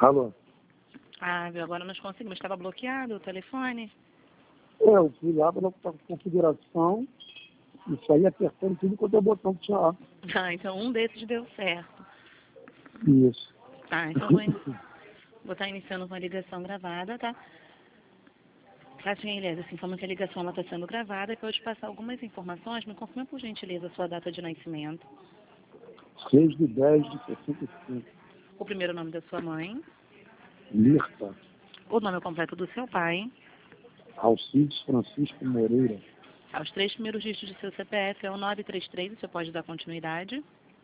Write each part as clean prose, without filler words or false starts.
Alô? Ah, viu? Agora nós conseguimos. Estava bloqueado o telefone? Eu fui lá para a configuração e saí apertando tudo quanto é botão que tinha lá. Ah, então um desses deu certo. Isso. Tá, então vou estar iniciando uma ligação gravada, tá? Cátia Elias, assim, como que a ligação está sendo gravada, para eu te passar algumas informações, me confirma por gentileza a sua data de nascimento, 6/10/65. o primeiro nome da sua mãe, Mirta o nome completo do seu pai, Alcides Francisco Moreira. os 3 primeiros dígitos de seu CPF é o 933, você pode dar continuidade.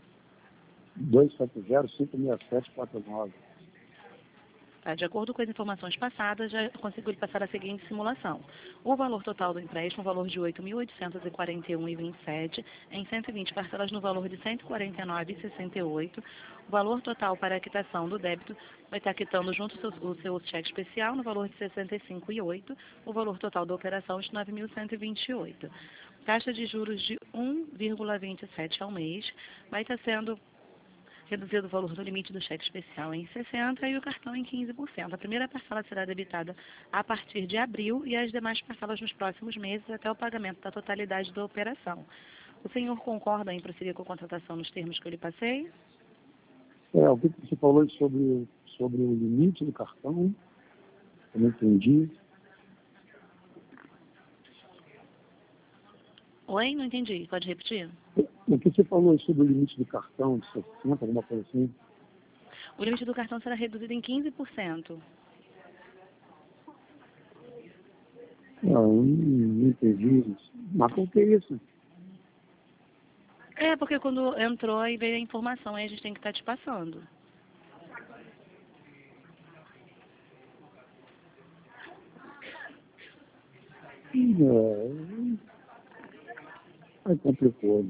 270-56749. Tá, de acordo com as informações passadas, já consigo lhe passar a seguinte simulação. O valor total do empréstimo, o valor de R$ 8.841,27, em 120 parcelas no valor de R$ 149,68. O valor total para a quitação do débito vai estar quitando junto o seu cheque especial no valor de R$ 65,08. O valor total da operação de R$ 9.128. Taxa de juros de 1,27 ao mês vai estar sendo reduzido o valor do limite do cheque especial em 60% e o cartão em 15%. A primeira parcela será debitada a partir de abril e as demais parcelas nos próximos meses até o pagamento da totalidade da operação. O senhor concorda em prosseguir com a contratação nos termos que eu lhe passei? O que você falou sobre o limite do cartão? Eu não entendi. Oi, não entendi. Pode repetir? O que você falou sobre o limite do cartão de 60, alguma coisa assim? O limite do cartão será reduzido em 15%. Não entendi isso. Mas por que isso? É, porque quando entrou e veio a informação, aí a gente tem que estar te passando. Aí complicou.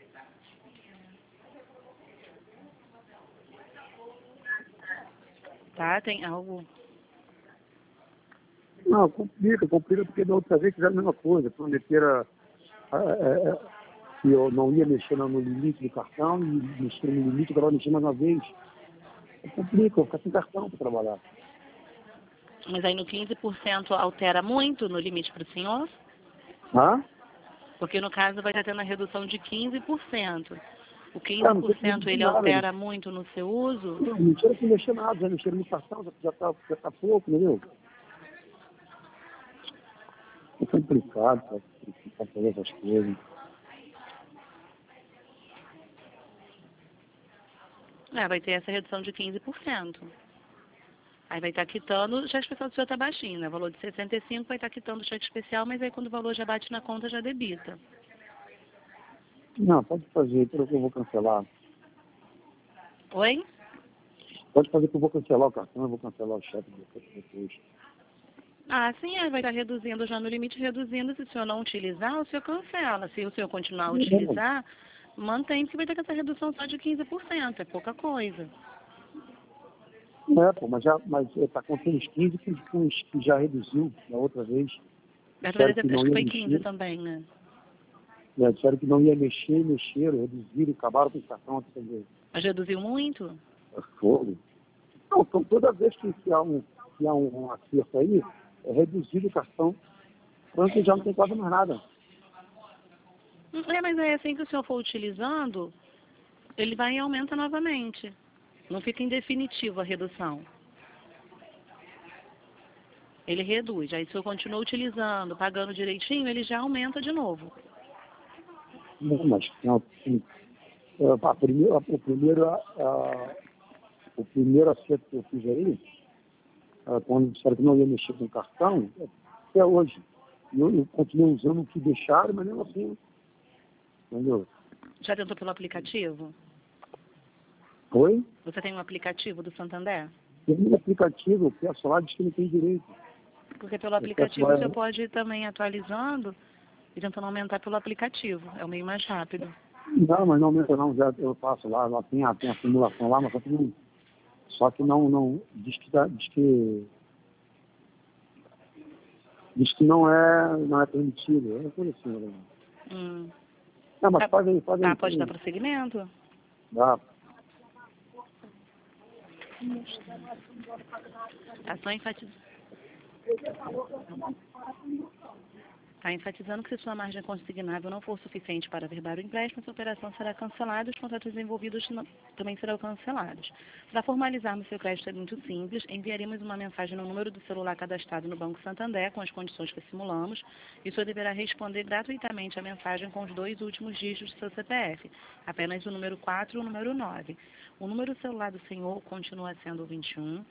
Tá? Tem algo... Não, complica porque da outra vez fizeram a mesma coisa. Prometeram que eu não ia mexer no limite do cartão e mexer no limite, agora mexer mais uma vez. Complica, eu vou ficar sem cartão para trabalhar. Mas aí no 15% altera muito no limite para o senhor? Hã? Porque no caso vai estar tendo a redução de 15%. O Não tem que 15% mexer ele nada. altera muito no seu uso? Não tinha que mexer nada, já mexeram no cartão, já tá pouco, entendeu? É complicado para fazer essas coisas. Vai ter essa redução de 15%. Aí vai estar quitando, já a especial do senhor está baixinho, né? O valor de 65 vai estar quitando o cheque especial, mas aí quando o valor já bate na conta, já debita. Não, pode fazer, que eu vou cancelar. Oi? Pode fazer que eu vou cancelar o cartão, eu vou cancelar o cheque depois. Ah, sim, aí vai estar reduzindo já no limite, reduzindo. Se o senhor não utilizar, o senhor cancela. Se o senhor continuar a utilizar, mantém, porque vai ter essa redução só de 15%, é pouca coisa. Mas está contando os 15 que já reduziu da outra vez. Acho que foi 15 também, né? Disseram que não ia mexeram, reduziram, acabaram com o cartão. Mas reduziu muito? É fogo. Não, então toda vez que há um acerto aí, é reduzido o cartão, pronto, já não tem quase mais nada. Mas é assim que o senhor for utilizando, ele vai e aumenta novamente. Não fica em definitivo a redução. Ele reduz. Aí se eu continuo utilizando, pagando direitinho, ele já aumenta de novo. Não, mas assim, o primeiro acerto que eu fiz aí, quando disseram que não ia mexer com o cartão, até hoje. Eu continuo usando o que deixaram, mas mesmo assim, entendeu? Já tentou pelo aplicativo? Oi? Você tem um aplicativo do Santander? Tem um aplicativo, o pessoal diz que não tem direito. Porque pelo aplicativo você pode ir também atualizando e tentando aumentar pelo aplicativo. É o meio mais rápido. Não, mas não aumenta não, já eu faço lá tem a simulação lá, mas só que não diz que não é permitido. É por assim, né? Não, mas faz aí. Pode dar prosseguimento? Dá. Tá só enfatizando que se sua margem consignável não for suficiente para averbar o empréstimo, essa operação será cancelada e os contratos envolvidos também serão cancelados. Para formalizarmos seu crédito é muito simples, enviaremos uma mensagem no número do celular cadastrado no Banco Santander com as condições que simulamos e o senhor deverá responder gratuitamente a mensagem com os 2 últimos dígitos do seu CPF, apenas o número 4 e o número 9. O número celular do senhor continua sendo o 21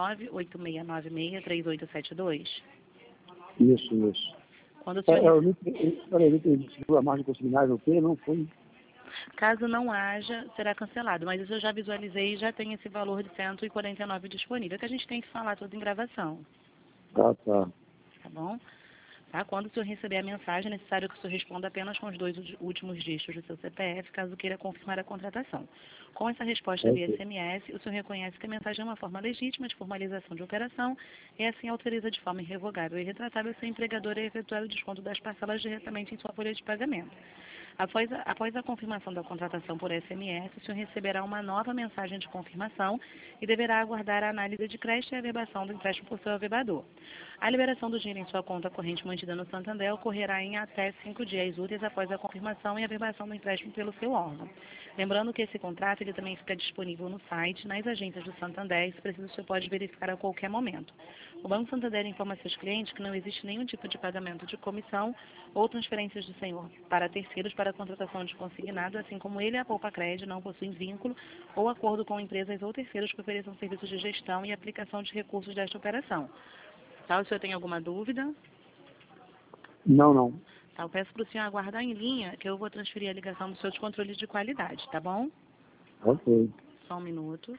986963872? Isso. Quando o senhor... Eu não entendi. A margem consignável não foi? Caso não haja, será cancelado. Mas isso eu já visualizei e já tem esse valor de 149 disponível, que a gente tem que falar tudo em gravação. Tá. Tá bom? Tá? Quando o senhor receber a mensagem, é necessário que o senhor responda apenas com os 2 últimos dígitos do seu CPF, caso queira confirmar a contratação. Com essa resposta via SMS, o senhor reconhece que a mensagem é uma forma legítima de formalização de operação e assim autoriza de forma irrevogável e retratável seu empregador a efetuar o desconto das parcelas diretamente em sua folha de pagamento. Após a confirmação da contratação por SMS, o senhor receberá uma nova mensagem de confirmação e deverá aguardar a análise de crédito e a averbação do empréstimo por seu averbador. A liberação do dinheiro em sua conta corrente mantida no Santander ocorrerá em até 5 dias úteis após a confirmação e averbação do empréstimo pelo seu órgão. Lembrando que esse contrato ele também fica disponível no site, nas agências do Santander, e se preciso, o senhor pode verificar a qualquer momento. O Banco Santander informa a seus clientes que não existe nenhum tipo de pagamento de comissão ou transferências do senhor para terceiros para a contratação de consignado, assim como ele e a Poupa Crédito não possuem vínculo ou acordo com empresas ou terceiros que ofereçam serviços de gestão e aplicação de recursos desta operação. Tá, o senhor tem alguma dúvida? Não. Tá, eu peço para o senhor aguardar em linha, que eu vou transferir a ligação do seu de controle de qualidade, tá bom? Ok. Só um minuto.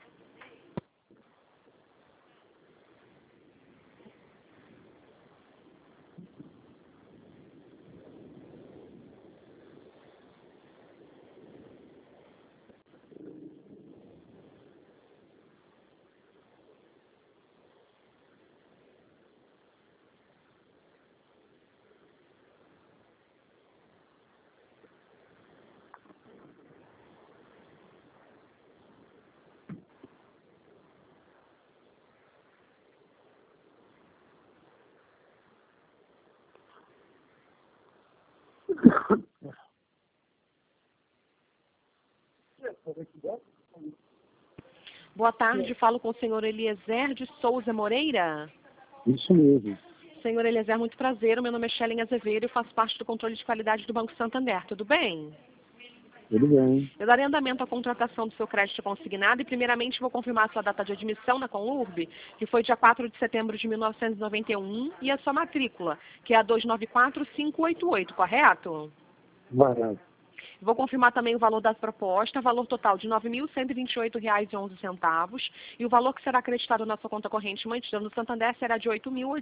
Boa tarde, falo com o senhor Eliezer de Souza Moreira. Isso mesmo. Senhor Eliezer, muito prazer. O meu nome é Shellen Azevedo e faço parte do controle de qualidade do Banco Santander. Tudo bem? Tudo bem. Eu darei andamento à contratação do seu crédito consignado e, primeiramente, vou confirmar a sua data de admissão na Conurb, que foi dia 4 de setembro de 1991, e a sua matrícula, que é a 294588, correto? Barato. Vou confirmar também o valor da proposta, valor total de R$ 9.128,11, e o valor que será acreditado na sua conta corrente mantida no Santander será de R$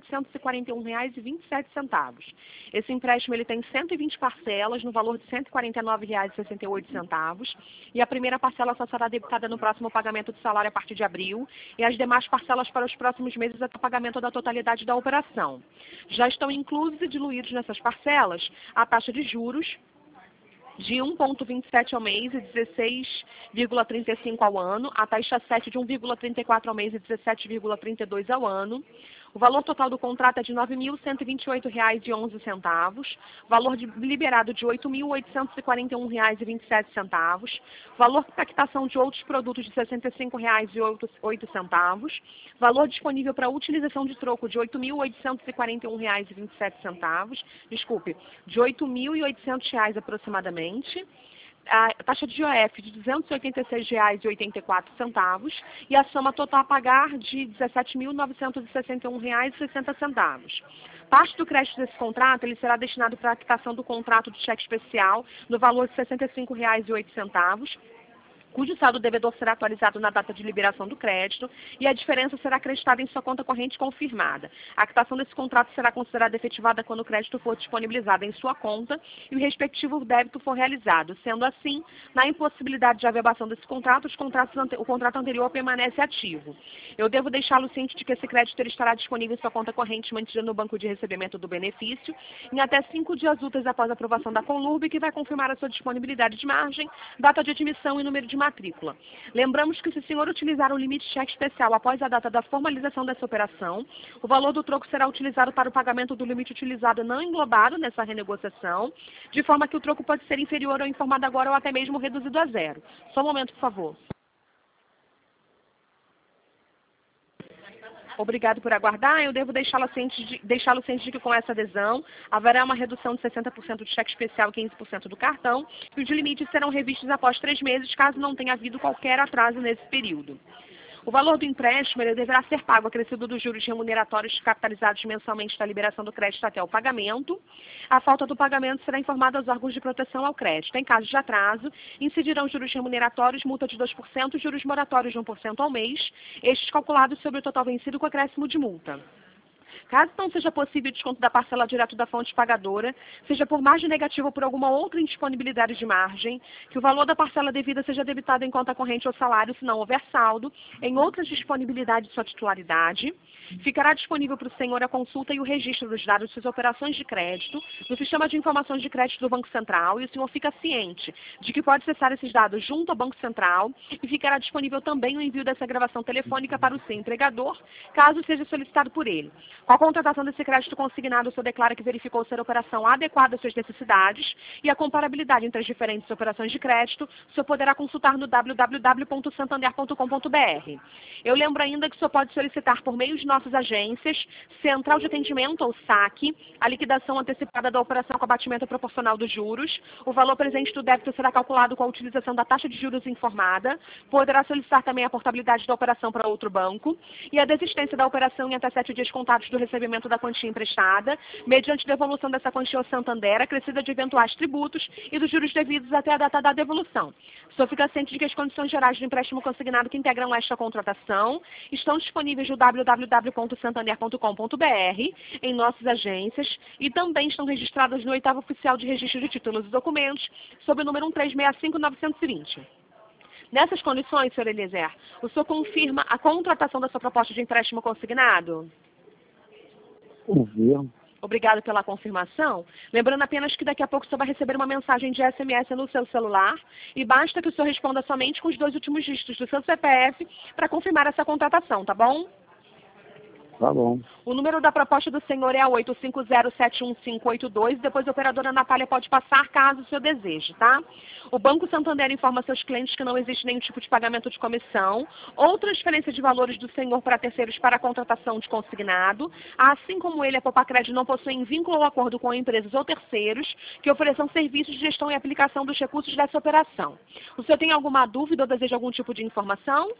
8.841,27. Esse empréstimo ele tem 120 parcelas no valor de R$ 149,68, e a primeira parcela só será debitada no próximo pagamento de salário a partir de abril, e as demais parcelas para os próximos meses até o pagamento da totalidade da operação. Já estão inclusos e diluídos nessas parcelas a taxa de juros de 1,27 ao mês e 16,35 ao ano, a taxa 7 de 1,34 ao mês e 17,32 ao ano. O valor total do contrato é de R$ 9.128,11, valor liberado de R$ 8.841,27, valor para quitação de outros produtos de R$ 65,08, valor disponível para utilização de troco de R$ 8.841,27, desculpe, de R$ 8.800 aproximadamente, a taxa de IOF de R$ 286,84 e a soma total a pagar de R$ 17.961,60. Parte do crédito desse contrato ele será destinado para a quitação do contrato de cheque especial no valor de R$ 65,08, cujo saldo devedor será atualizado na data de liberação do crédito e a diferença será acreditada em sua conta corrente confirmada. A quitação desse contrato será considerada efetivada quando o crédito for disponibilizado em sua conta e o respectivo débito for realizado. Sendo assim, na impossibilidade de averbação desse contrato, o contrato anterior permanece ativo. Eu devo deixá-lo ciente de que esse crédito ele estará disponível em sua conta corrente mantida no banco de recebimento do benefício em até 5 dias úteis após a aprovação da Conurb, que vai confirmar a sua disponibilidade de margem, data de admissão e número de matrícula. Lembramos que se o senhor utilizar o limite de cheque especial após a data da formalização dessa operação, o valor do troco será utilizado para o pagamento do limite utilizado não englobado nessa renegociação, de forma que o troco pode ser inferior ao informado agora ou até mesmo reduzido a zero. Só um momento, por favor. Obrigado por aguardar. Eu devo deixá-lo ciente de que com essa adesão haverá uma redução de 60% de cheque especial e 15% do cartão, e os limites serão revistos após 3 meses, caso não tenha havido qualquer atraso nesse período. O valor do empréstimo ele deverá ser pago acrescido dos juros remuneratórios capitalizados mensalmente da liberação do crédito até o pagamento. A falta do pagamento será informada aos órgãos de proteção ao crédito. Em caso de atraso, incidirão juros remuneratórios, multa de 2% e juros moratórios de 1% ao mês, estes calculados sobre o total vencido com acréscimo de multa. Caso não seja possível o desconto da parcela direto da fonte pagadora, seja por margem negativa ou por alguma outra indisponibilidade de margem, que o valor da parcela devida seja debitado em conta corrente ou salário, se não houver saldo, em outras disponibilidades de sua titularidade, ficará disponível para o senhor a consulta e o registro dos dados de suas operações de crédito no Sistema de Informações de Crédito do Banco Central, e o senhor fica ciente de que pode acessar esses dados junto ao Banco Central, e ficará disponível também o envio dessa gravação telefônica para o seu empregador, caso seja solicitado por ele. Com a contratação desse crédito consignado, o senhor declara que verificou ser a operação adequada às suas necessidades e a comparabilidade entre as diferentes operações de crédito, o senhor poderá consultar no www.santander.com.br. Eu lembro ainda que o senhor pode solicitar por meio de nossas agências, Central de Atendimento ou SAC, a liquidação antecipada da operação com abatimento proporcional dos juros. O valor presente do débito será calculado com a utilização da taxa de juros informada. Poderá solicitar também a portabilidade da operação para outro banco e a desistência da operação em até 7 dias contados do recebimento da quantia emprestada, mediante devolução dessa quantia ao Santander, acrescida de eventuais tributos e dos juros devidos até a data da devolução. O senhor fica ciente de que as condições gerais do empréstimo consignado que integram esta contratação estão disponíveis no www.santander.com.br, em nossas agências, e também estão registradas no 8º Oficial de Registro de Títulos e Documentos, sob o número 1365920. Nessas condições, senhor Eliezer, o senhor confirma a contratação da sua proposta de empréstimo consignado? Confirmo. Obrigado pela confirmação. Lembrando apenas que daqui a pouco o senhor vai receber uma mensagem de SMS no seu celular e basta que o senhor responda somente com os 2 últimos dígitos do seu CPF para confirmar essa contratação, tá bom? Tá bom. O número da proposta do senhor é a 850-71582. Depois a operadora Natália pode passar caso o senhor deseje, tá? O Banco Santander informa seus clientes que não existe nenhum tipo de pagamento de comissão ou transferência de valores do senhor para terceiros para a contratação de consignado, assim como ele, a Popacred, não possuem vínculo ou acordo com empresas ou terceiros que ofereçam serviços de gestão e aplicação dos recursos dessa operação. O senhor tem alguma dúvida ou deseja algum tipo de informação?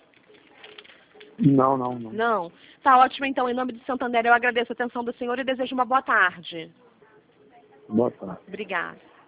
Não. Não. Tá ótimo, então. Em nome do Santander, eu agradeço a atenção do senhor e desejo uma boa tarde. Boa tarde. Obrigada.